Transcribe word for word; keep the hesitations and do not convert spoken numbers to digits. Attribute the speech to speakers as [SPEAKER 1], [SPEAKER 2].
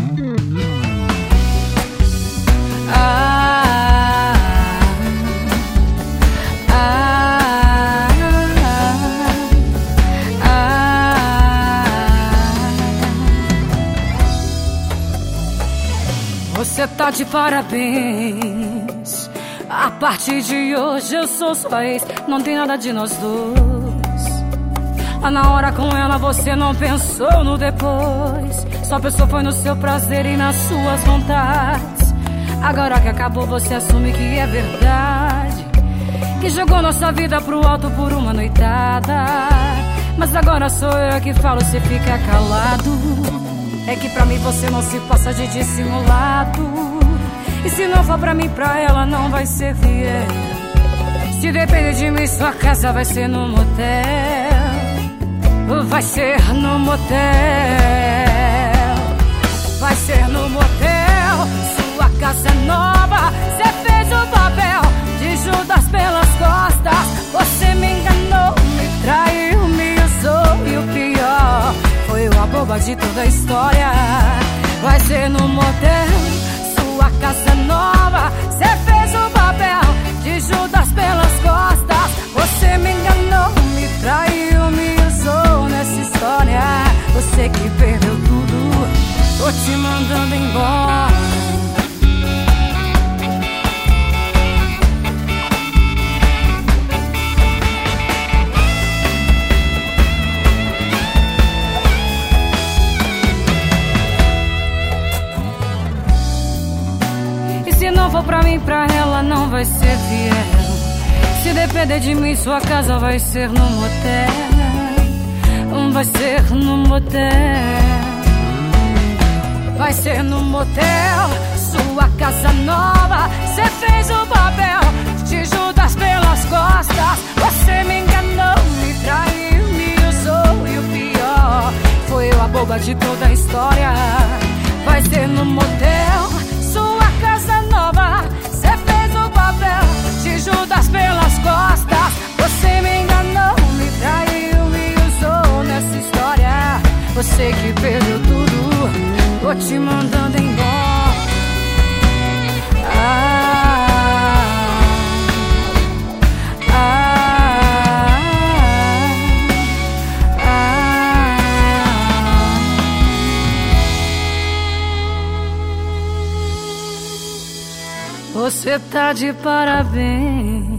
[SPEAKER 1] Ah, ah, ah. Você tá de parabéns. A partir de hoje eu sou sua ex. Não tem nada de nós dois. Lá na hora com ela você não pensou no depois. Só pensou foi no seu prazer e nas suas vontades. Agora que acabou você assume que é verdade, que jogou nossa vida pro alto por uma noitada. Mas agora sou eu que falo, você fica calado. É que pra mim você não se passa de dissimulado. E se não for pra mim, pra ela não vai ser fiel. Se depender de mim, sua casa vai ser no motel. Vai ser no motel. Vai ser no motel. Sua casa é nova. Cê fez o papel de Judas pelas costas. Você me enganou, me traiu, me usou. E o pior, foi a boba de toda a história. Vai ser no motel. Sua casa é nova. Cê fez o papel de Judas pelas costas. Você me enganou, me traiu, me usou nessa história. Você que perdeu tudo, tô te mandando embora. E se não for pra mim, pra ela não vai ser fiel. Se depender de mim, sua casa vai ser no motel. Vai ser no motel. Vai ser no motel. Sua casa nova. Cê fez o papel de Judas pelas costas. Você me enganou, me traiu, me usou. E o pior, foi eu a boba de toda a história. Vai ser no motel. Sua casa nova. Cê fez o papel de Judas pelas costas. Você me enganou, me traiu, me usou nessa história. Você que perdeu tudo, tô te mandando embora. Ah, ah, ah, ah. Você tá de parabéns.